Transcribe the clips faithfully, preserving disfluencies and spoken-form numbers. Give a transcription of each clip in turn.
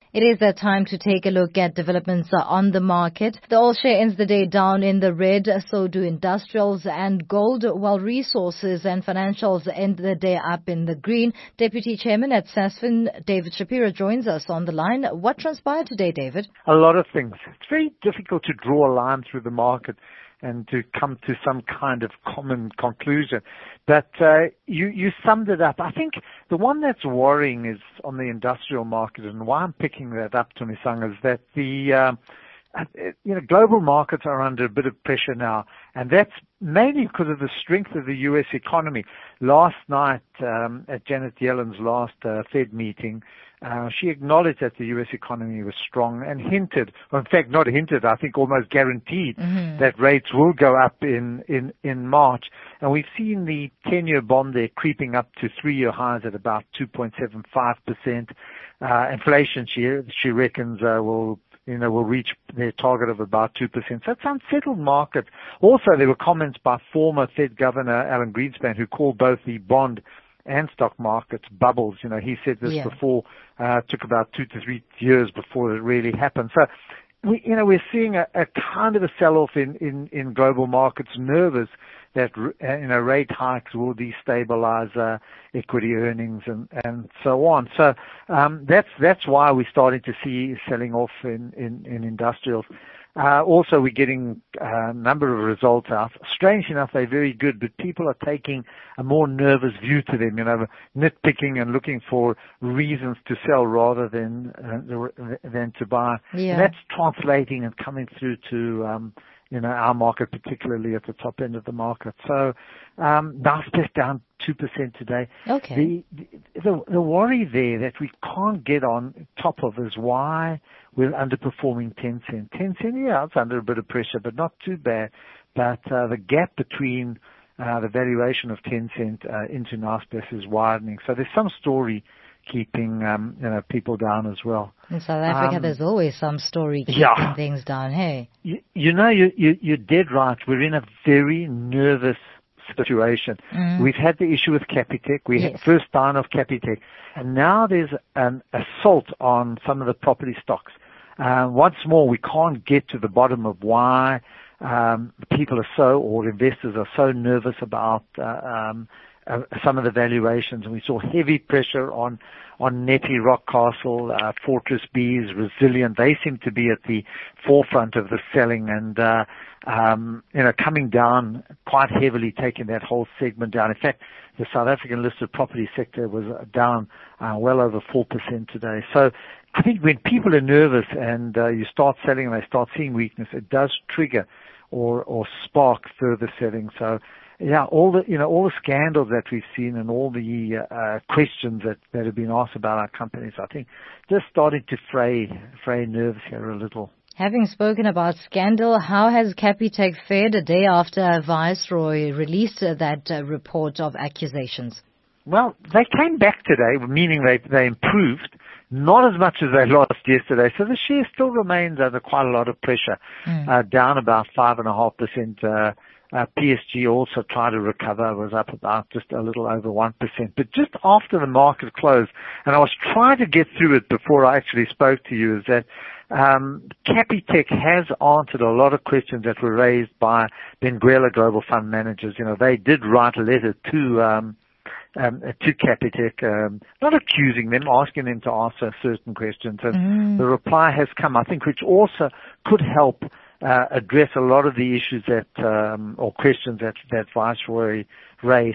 It is that time to take a look at developments on the market. The All Share ends the day down in the red, so do industrials and gold, while resources and financials end the day up in the green. Deputy Chairman at SASFIN, David Shapiro, joins us on the line. What transpired today, David? A lot of things. It's very difficult to draw a line through the market and to come to some kind of common conclusion. But uh, you, you summed it up. I think the one that's worrying is on the industrial market, and why I'm picking that up, Tumisang, is that the uh, you know global markets are under a bit of pressure now, and that's mainly because of the strength of the U S economy. Last night um, at Janet Yellen's last uh, Fed meeting, Uh, she acknowledged that the U S economy was strong and hinted, or in fact not hinted, I think almost guaranteed mm-hmm. that rates will go up in, in, in March. And we've seen the ten-year bond there creeping up to three-year highs at about two point seven five percent. Uh, inflation, she, she reckons, uh, will you know, will reach their target of about two percent. So it's unsettled market. Also, there were comments by former Fed Governor Alan Greenspan, who called both the bond and stock markets bubbles. You know, he said this yeah. before, uh, took about two to three years before it really happened. So, we, you know, we're seeing a, a kind of a sell-off in, in, in global markets, nervous that, uh, you know, rate hikes will destabilize, uh, equity earnings and, and so on. So, um, that's, that's why we're starting to see selling off in, in, in industrials. Uh, also, we're getting a number of results out. Strange enough, they're very good, but people are taking a more nervous view to them, you know, nitpicking and looking for reasons to sell rather than uh, than to buy. Yeah. And that's translating and coming through to, um, you know, our market, particularly at the top end of the market. So, um, Nasdaq down two percent today. Okay. The, the, the worry there that we can't get on top of is why we're underperforming Tencent. Tencent, yeah, it's under a bit of pressure, but not too bad. But, uh, the gap between, uh, the valuation of Tencent, uh, into Nasdaq is widening. So there's some story keeping, um, you know, people down as well. In South Africa, um, there's always some story keeping yeah. things down, hey? You, you know, you, you, you're dead right. We're in a very nervous situation. Mm. We've had the issue with Capitec. We yes. had first down of Capitec. And now there's an assault on some of the property stocks. Uh, once more, we can't get to the bottom of why um, people are so, or investors are so nervous about uh, um, uh, some of the valuations. And we saw heavy pressure on on Netty, Rockcastle, uh, Fortress Bees, Resilient. They seem to be at the forefront of the selling and, uh, um, you know, coming down quite heavily, taking that whole segment down. In fact, the South African listed property sector was down uh, well over four percent today. So I think when people are nervous and uh, you start selling and they start seeing weakness, it does trigger or, or spark further selling. So, yeah, all the, you know, all the scandals that we've seen and all the uh, questions that, that have been asked about our companies, I think just starting to fray, fray nerves here a little. Having spoken about scandal, how has Capitec fared a day after Viceroy released uh, that uh, report of accusations? Well, they came back today, meaning they, they improved, not as much as they lost yesterday. So the share still remains under quite a lot of pressure, mm. uh, down about five and a half percent. Uh, Uh, P S G also tried to recover, was up about just a little over one percent. But just after the market closed, and I was trying to get through it before I actually spoke to you, is that um, Capitec has answered a lot of questions that were raised by Benguela Global Fund Managers. You know, they did write a letter to um, um, to Capitec, um, not accusing them, asking them to answer certain questions. And mm. the reply has come, I think, which also could help Uh, address a lot of the issues that, um, or questions that, that Viceroy raised.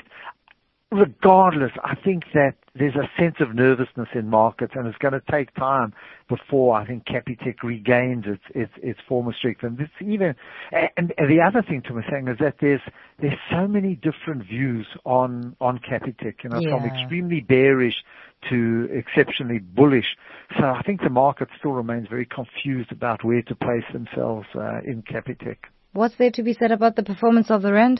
Regardless, I think that there's a sense of nervousness in markets, and it's going to take time before I think Capitec regains its its, its former strength. And it's even, and, and the other thing to me saying is that there's there's so many different views on on Capitec. You know, yeah. from extremely bearish to exceptionally bullish. So I think the market still remains very confused about where to place themselves uh, in Capitec. What's there to be said about the performance of the rand?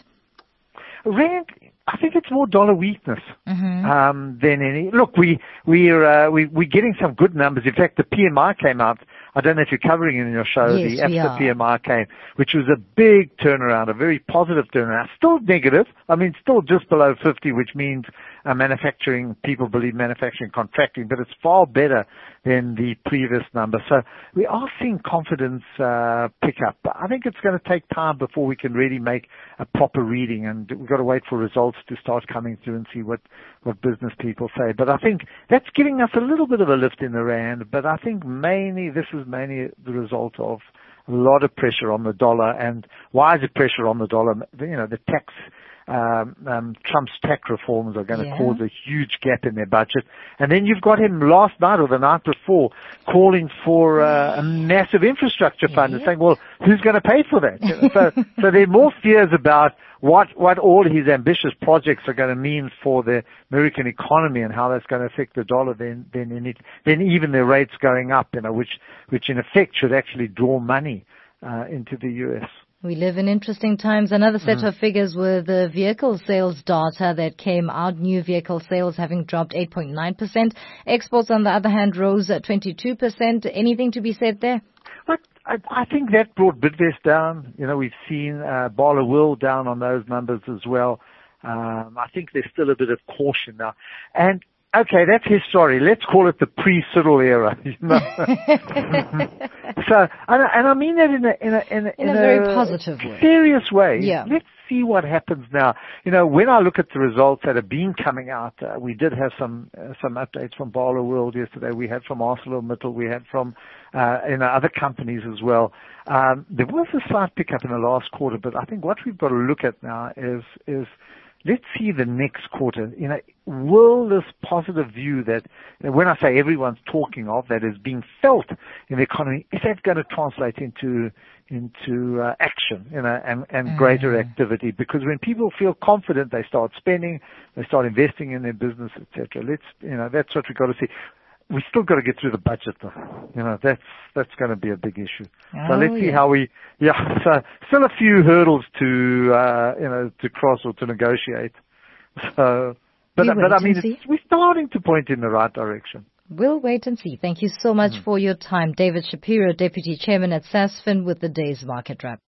Rand, I think it's more dollar weakness mm-hmm. um, than any. Look, we we're uh, we we're getting some good numbers. In fact, the P M I came out. I don't know if you're covering it in your show. Yes, the AFSA P M I came, which was a big turnaround, a very positive turnaround. Still negative. I mean, still just below fifty, which means uh, manufacturing, people believe manufacturing contracting, but it's far better than the previous number. So we are seeing confidence uh, pick up. But I think it's going to take time before we can really make a proper reading, and we've got to wait for results to start coming through and see what, what business people say. But I think that's giving us a little bit of a lift in the rand, but I think mainly this is mainly the result of a lot of pressure on the dollar. And why is it pressure on the dollar? You know, the tax, um, um, Trump's tax reforms are going to yeah. cause a huge gap in their budget. And then you've got him last night or the night before calling for uh, a massive infrastructure fund yeah. and saying, well, who's going to pay for that? You know, so, so there are more fears about what, what all his ambitious projects are going to mean for the American economy and how that's going to affect the dollar than, than, in it, than even the rates going up, you know, which, which in effect should actually draw money, uh, into the U S. We live in interesting times. Another set mm. of figures were the vehicle sales data that came out. New vehicle sales having dropped eight point nine percent. Exports, on the other hand, rose at twenty-two percent. Anything to be said there? But I, I think that brought Bidvest down. You know, we've seen uh, Barloworld down on those numbers as well. Um, I think there's still a bit of caution now. And okay, that's his story. Let's call it the pre-Cyril era. You know? so, and, and I mean that in a in a in a, in in a very positive way, serious way. Yeah. Let's see what happens now. You know, when I look at the results that have been coming out, uh, we did have some uh, some updates from Barloworld yesterday. We had from ArcelorMittal. We had from uh, you know other companies as well. Um, there was a slight pickup in the last quarter, but I think what we've got to look at now is is let's see the next quarter. You know, will this positive view that, when I say everyone's talking of, that is being felt in the economy, is that going to translate into into uh, action, you know, and, and mm. greater activity? Because when people feel confident, they start spending, they start investing in their business, et cetera. Let's, you know, that's what we've got to see. We still got to get through the budget, though. You know, that's that's going to be a big issue. Oh, so let's see yeah. how we, yeah. So still a few hurdles to, uh, you know, to cross or to negotiate. So, but but I mean, it's, we're starting to point in the right direction. We'll wait and see. Thank you so much mm. for your time, David Shapiro, Deputy Chairman at SASFin, with the day's market wrap.